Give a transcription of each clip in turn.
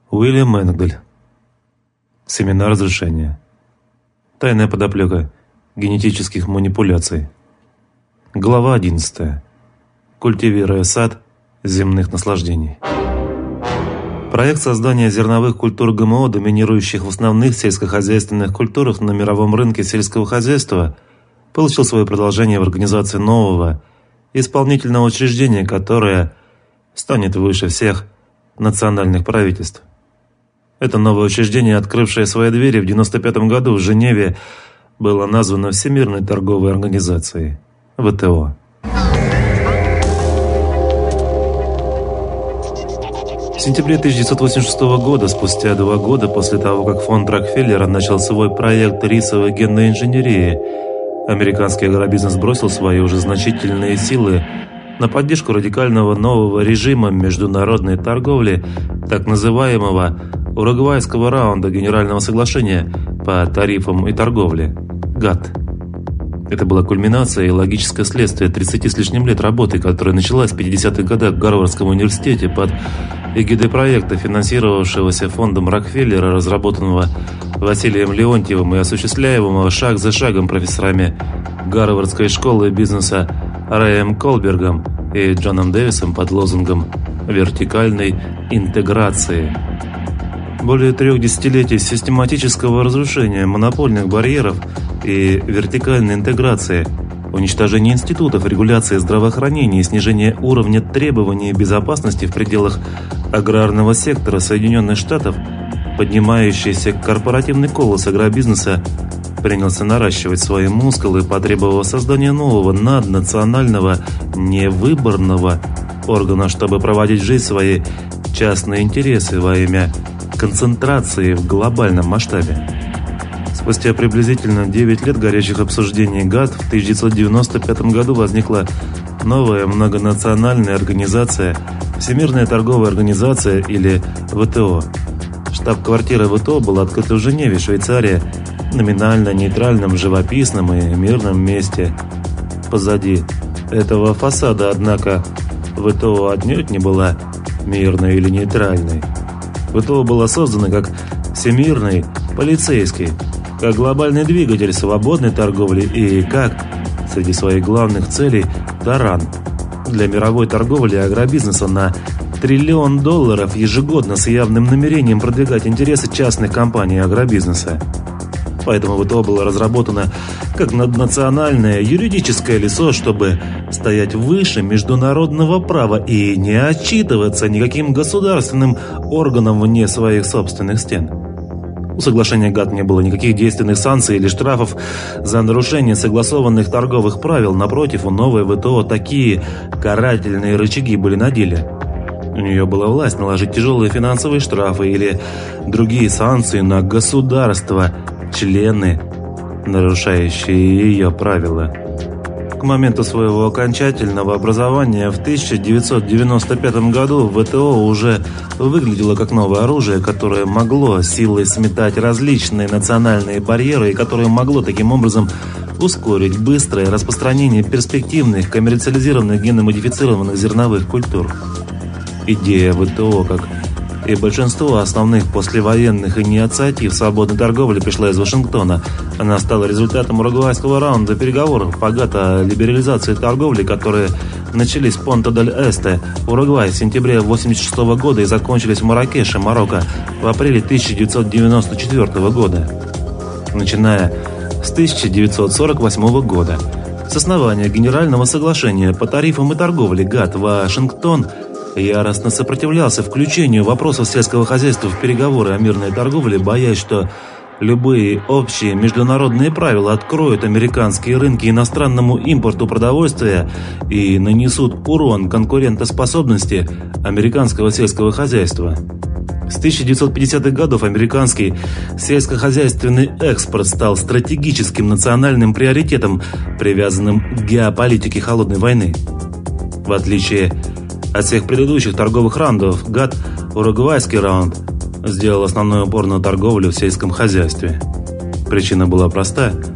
Уильям Энгдель. Семена разрушения. Тайная подоплека генетических манипуляций. Глава 11. Культивируя сад земных наслаждений. Проект создания зерновых культур ГМО, доминирующих в основных сельскохозяйственных культурах на мировом рынке сельского хозяйства, получил свое продолжение в организации нового исполнительного учреждения, которое станет выше всех национальных правительств. Это новое учреждение, открывшее свои двери в 1995 году в Женеве, было названо Всемирной торговой организацией ВТО. В сентябре 1986 года, спустя 2 года после того, как фонд Рокфеллера начал свой проект рисовой генной инженерии, американский агробизнес бросил свои уже значительные силы на поддержку радикального нового режима международной торговли, так называемого Уругвайского раунда Генерального соглашения по тарифам и торговле ГАТТ. Это была кульминация и логическое следствие 30 с лишним лет работы, которая началась в 50-х годах в Гарвардском университете под эгидой проекта, финансировавшегося фондом Рокфеллера, разработанного Василием Леонтьевым и осуществляемого шаг за шагом профессорами Гарвардской школы бизнеса Рэем Колбергом и Джоном Дэвисом под лозунгом вертикальной интеграции. Более 3 десятилетий систематического разрушения монопольных барьеров и вертикальной интеграции, уничтожения институтов регуляции здравоохранения и снижения уровня требований безопасности в пределах аграрного сектора Соединенных Штатов, поднимающийся корпоративный колосс агробизнеса принялся наращивать свои мускулы, потребовав создания нового наднационального невыборного органа, чтобы проводить в жизнь свои частные интересы во имя концентрации в глобальном масштабе. Спустя приблизительно 9 лет горячих обсуждений ГАТТ в 1995 году возникла новая многонациональная организация Всемирная торговая организация или ВТО. Штаб-квартира ВТО была открыта в Женеве, Швейцария, номинально нейтральном, живописном и мирном месте. Позади этого фасада, однако, ВТО отнюдь не была мирной или нейтральной. ВТО была создана как всемирный полицейский, как глобальный двигатель свободной торговли и как, среди своих главных целей, таран для мировой торговли и агробизнеса на $1 триллион ежегодно с явным намерением продвигать интересы частных компаний и агробизнеса. Поэтому ВТО было разработано как наднациональное юридическое лицо, чтобы стоять выше международного права и не отчитываться никаким государственным органам вне своих собственных стен. У соглашения ГАТТ не было никаких действенных санкций или штрафов за нарушение согласованных торговых правил. Напротив, у новой ВТО такие карательные рычаги были на деле. У нее была власть наложить тяжелые финансовые штрафы или другие санкции на государства, члены, нарушающие ее правила. К моменту своего окончательного образования в 1995 году ВТО уже выглядело как новое оружие, которое могло силой сметать различные национальные барьеры и которое могло таким образом ускорить быстрое распространение перспективных коммерциализированных генно-модифицированных зерновых культур. Идея ВТО, как и большинство основных послевоенных инициатив свободной торговли, пришла из Вашингтона. Она стала результатом уругвайского раунда переговоров по ГАТТ о либерализации торговли, которые начались в Понта-дель-Эсте, Уругвай, в сентябре 1986 года и закончились в Марракеше, Марокко, в апреле 1994 года. Начиная с 1948 года, с основания Генерального соглашения по тарифам и торговле ГАТТ, Вашингтон яростно сопротивлялся включению вопросов сельского хозяйства в переговоры о мирной торговле, боясь, что любые общие международные правила откроют американские рынки иностранному импорту продовольствия и нанесут урон конкурентоспособности американского сельского хозяйства. С 1950-х годов американский сельскохозяйственный экспорт стал стратегическим национальным приоритетом, привязанным к геополитике холодной войны. В отличие от всех предыдущих торговых раундов, ГАТТ, уругвайский раунд, сделал основной упор на торговлю в сельском хозяйстве. Причина была проста.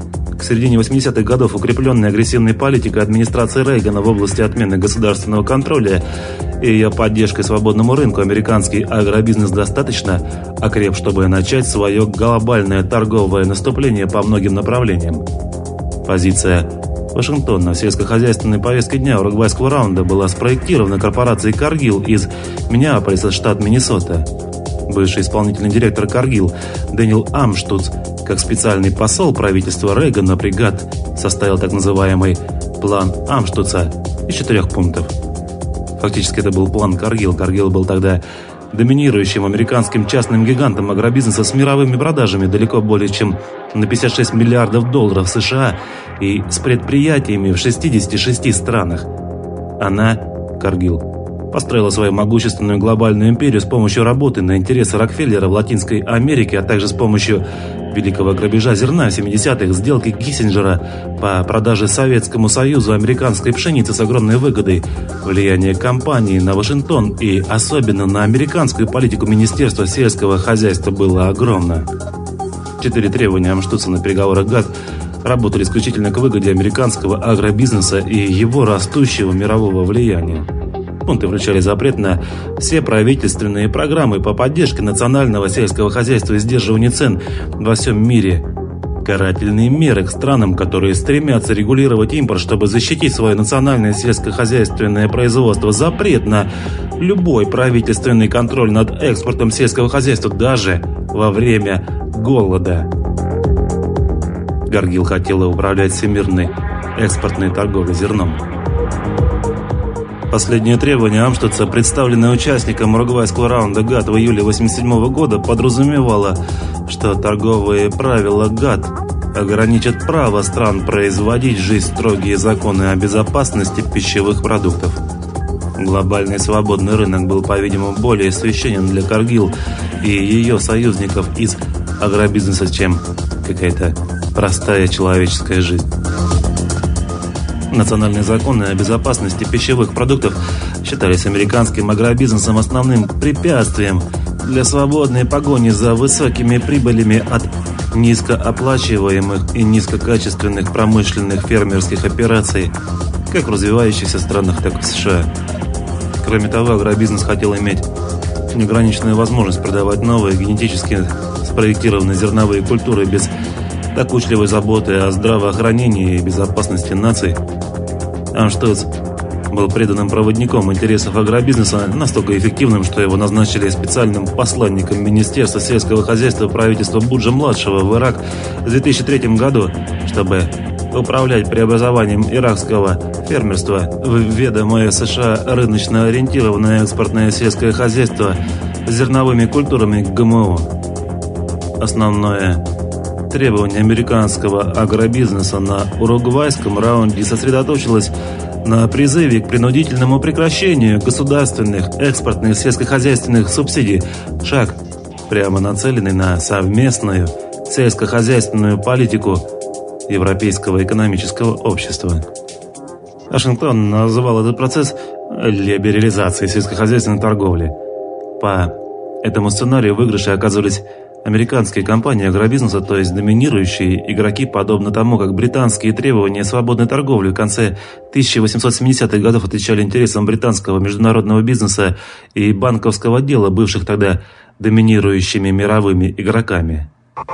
К середине 80-х годов укрепленная агрессивной политикой администрации Рейгана в области отмены государственного контроля и ее поддержкой свободному рынку американский агробизнес достаточно окреп, чтобы начать свое глобальное торговое наступление по многим направлениям. Позиция Вашингтона в сельскохозяйственной повестке дня уругвайского раунда была спроектирована корпорацией Cargill из Миннеаполиса, штат Миннесота. Бывший исполнительный директор Cargill Дэниел Амштуц, как специальный посол правительства Рейгана при ГАТТ, составил так называемый «план Амштуца» из 4 пунктов. Фактически это был план Cargill. Cargill был тогда доминирующим американским частным гигантом агробизнеса с мировыми продажами далеко более чем на 56 миллиардов долларов США и с предприятиями в 66 странах. Она, Cargill, построила свою могущественную глобальную империю с помощью работы на интересы Рокфеллера в Латинской Америке, а также с помощью великого грабежа зерна в 70-х, сделки Киссинджера по продаже Советскому Союзу американской пшеницы с огромной выгодой, влияние компании на Вашингтон и особенно на американскую политику Министерства сельского хозяйства было огромно. 4 требования Амштуца на переговорах ГАТТ работали исключительно к выгоде американского агробизнеса и его растущего мирового влияния. Пункты включали запрет на все правительственные программы по поддержке национального сельского хозяйства и сдерживанию цен во всем мире, карательные меры к странам, которые стремятся регулировать импорт, чтобы защитить свое национальное сельскохозяйственное производство, запрет на любой правительственный контроль над экспортом сельского хозяйства даже во время голода. Cargill хотела управлять всемирной экспортной торговлей зерном. Последнее требование Амштуца, представленное участникам уругвайского раунда ГАТТ в июле 1987 года, подразумевало, что торговые правила ГАТТ ограничат право стран производить в жизнь строгие законы о безопасности пищевых продуктов. Глобальный свободный рынок был, по-видимому, более священен для Cargill и ее союзников из агробизнеса, чем какая-то простая человеческая жизнь. Национальные законы о безопасности пищевых продуктов считались американским агробизнесом основным препятствием для свободной погони за высокими прибылями от низкооплачиваемых и низкокачественных промышленных фермерских операций, как в развивающихся странах, так и в США. Кроме того, агробизнес хотел иметь неограниченную возможность продавать новые генетически спроектированные зерновые культуры без докучливой заботы о здравоохранении и безопасности наций. Амштуц был преданным проводником интересов агробизнеса, настолько эффективным, что его назначили специальным посланником Министерства сельского хозяйства правительства Буджа-младшего в Ирак в 2003 году, чтобы управлять преобразованием иракского фермерства в ведомое США рыночно ориентированное экспортное сельское хозяйство с зерновыми культурами ГМО. Основное требование американского агробизнеса на уругвайском раунде сосредоточилось на призыве к принудительному прекращению государственных экспортных сельскохозяйственных субсидий, шаг, прямо нацеленный на совместную сельскохозяйственную политику Европейского экономического общества. Вашингтон называл этот процесс либерализацией сельскохозяйственной торговли. По этому сценарию выигрыши оказывались американские компании агробизнеса, то есть доминирующие игроки, подобно тому, как британские требования свободной торговли в конце 1870-х годов отвечали интересам британского международного бизнеса и банковского дела, бывших тогда доминирующими мировыми игроками.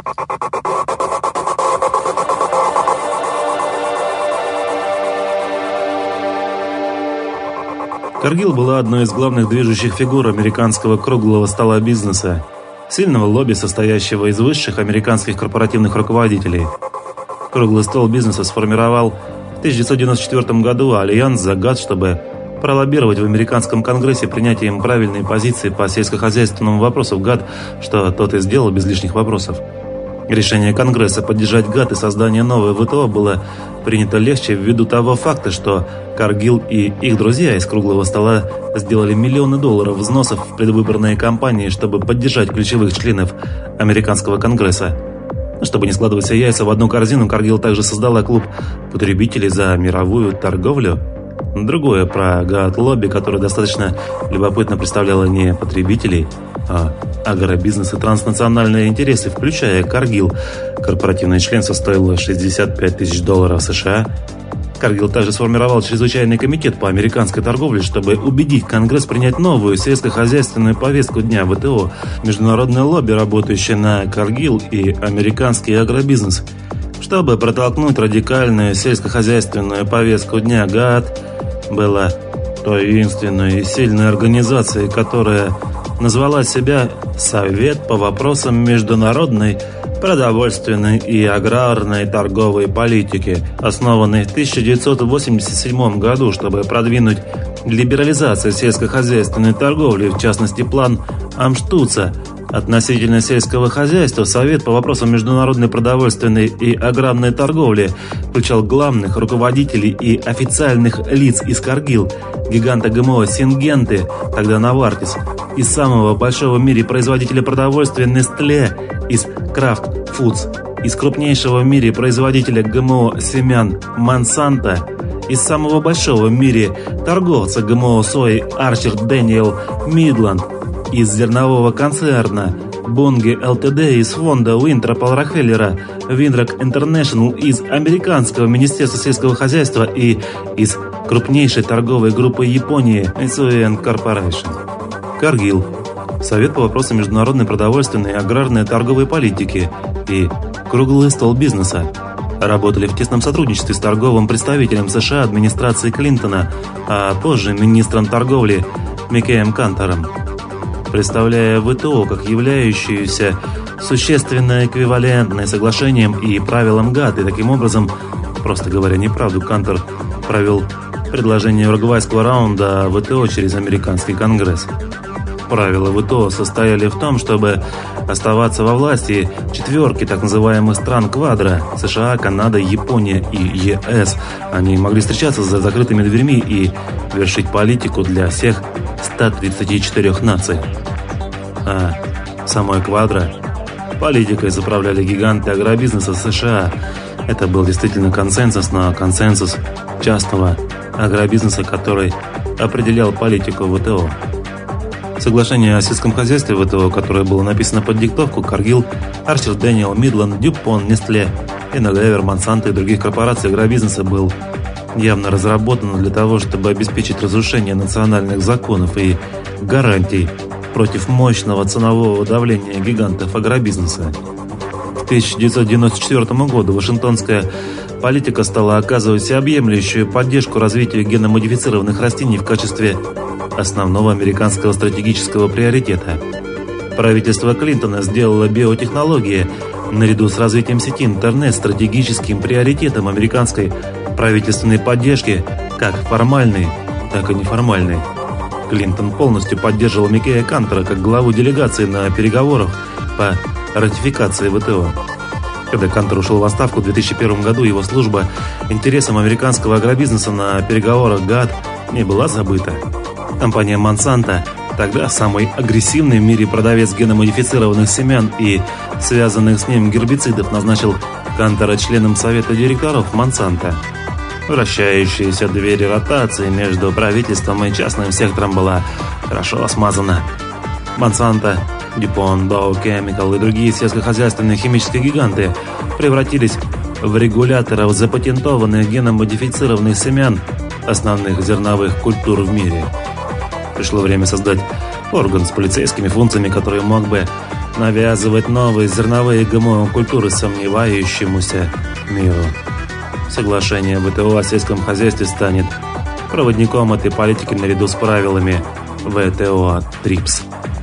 Cargill была одной из главных движущих фигур американского круглого стола бизнеса, сильного лобби, состоящего из высших американских корпоративных руководителей. Круглый стол бизнеса сформировал в 1994 году альянс за ГАТТ, чтобы пролоббировать в американском конгрессе принятием правильной позиции по сельскохозяйственному вопросу в ГАТТ, что тот и сделал без лишних вопросов. Решение Конгресса поддержать ГАТТ и создание новой ВТО было принято легче ввиду того факта, что Cargill и их друзья из круглого стола сделали миллионы долларов взносов в предвыборные кампании, чтобы поддержать ключевых членов американского Конгресса. Чтобы не складывать все яйца в одну корзину, Cargill также создала клуб потребителей за мировую торговлю. Другое про ГАТТ-лобби, которое достаточно любопытно представляло не потребителей, а агробизнес и транснациональные интересы, включая Каргил. Корпоративное членство стоило $65 тысяч США. Каргил также сформировал чрезвычайный комитет по американской торговле, чтобы убедить Конгресс принять новую сельскохозяйственную повестку дня ВТО. Международное лобби, работающее на Каргил и американский агробизнес. Чтобы протолкнуть радикальную сельскохозяйственную повестку дня, ГААТ была таинственной и сильной организацией, которая назвала себя «Совет по вопросам международной продовольственной и аграрной торговой политики», основанный в 1987 году, чтобы продвинуть либерализацию сельскохозяйственной торговли, в частности план Амштутца относительно сельского хозяйства. Совет по вопросам международной продовольственной и аграрной торговли включал главных руководителей и официальных лиц из Каргил, гиганта ГМО Сингенты, тогда Новартис, из самого большого в мире производителя продовольствия Nestlé, из Kraft Foods, из крупнейшего в мире производителя ГМО семян Monsanto, из самого большого в мире торговца ГМО сои Archer Daniel Midland, из зернового концерна Bunge Ltd, из фонда Уинтропа Рокфеллера Winrock International, из американского министерства сельского хозяйства и из крупнейшей торговой группы Японии Mitsui Corporation. Каргил, Совет по вопросам международной продовольственной и аграрной торговой политики и Круглый стол бизнеса работали в тесном сотрудничестве с торговым представителем США администрации Клинтона, а позже министром торговли Микеем Кантором, представляя ВТО как являющуюся существенно эквивалентной соглашением и правилам ГАТТ, и таким образом, просто говоря неправду, Кантор провел предложение уругвайского раунда ВТО через американский Конгресс. Правила ВТО состояли в том, чтобы оставаться во власти четверки так называемых стран Квадро – США, Канада, Япония и ЕС. Они могли встречаться за закрытыми дверьми и вершить политику для всех 134 наций. А самой Квадро политикой заправляли гиганты агробизнеса США. Это был действительно консенсус, но консенсус частного агробизнеса, который определял политику ВТО. Соглашение о сельском хозяйстве ВТО, которое было написано под диктовку Каргил, Арчер Дэниел, Мидланд, Дюпон, Нестле, Unilever, Монсанто и других корпораций агробизнеса, был явно разработан для того, чтобы обеспечить разрушение национальных законов и гарантий против мощного ценового давления гигантов агробизнеса. К 1994 году вашингтонская политика стала оказывать всеобъемлющую поддержку развитию геномодифицированных растений в качестве основного американского стратегического приоритета. Правительство Клинтона сделало биотехнологии наряду с развитием сети интернет стратегическим приоритетом американской правительственной поддержки, как формальной, так и неформальной. Клинтон полностью поддерживал Микея Кантора как главу делегации на переговорах по ратификации ВТО. Когда Кантор ушел в отставку в 2001 году, его служба интересам американского агробизнеса на переговорах ГАТТ не была забыта. Компания Monsanto, тогда самый агрессивный в мире продавец геномодифицированных семян и связанных с ним гербицидов, назначил Кантора членом совета директоров Monsanto. Вращающаяся дверь ротации между правительством и частным сектором была хорошо смазана. Monsanto, DuPont, Dow Chemical и другие сельскохозяйственные химические гиганты превратились в регуляторов запатентованных геномодифицированных семян основных зерновых культур в мире. Пришло время создать орган с полицейскими функциями, который мог бы навязывать новые зерновые ГМО-культуры сомневающемуся миру. Соглашение ВТО о сельском хозяйстве станет проводником этой политики наряду с правилами ВТО ТРИПС.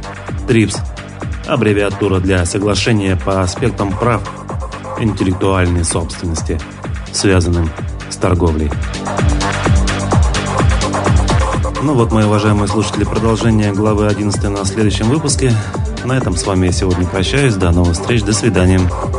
ТРИПС – аббревиатура для соглашения по аспектам прав интеллектуальной собственности, связанным с торговлей. Ну вот, мои уважаемые слушатели, продолжение главы 11 на следующем выпуске. На этом с вами я сегодня прощаюсь. До новых встреч. До свидания.